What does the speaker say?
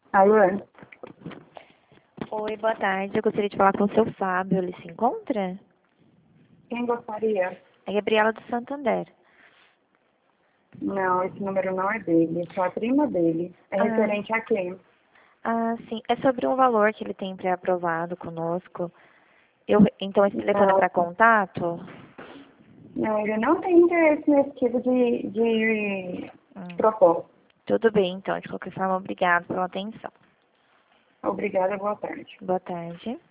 Alô? Oi, boa tarde. Eu gostaria de falar com o seu Fábio. Ele se encontra? Quem gostaria? É Gabriela do Santander. Não, esse número não é dele, é só a prima dele. É Ah, referente a quem? sim. É sobre um valor que ele tem pré-aprovado conosco. Então, esse telefone é Não, para contato? não, ele não tem interesse nesse tipo de Hum, proposta. Tudo bem, então. De qualquer forma, obrigado pela atenção. Obrigada, boa tarde. Boa tarde.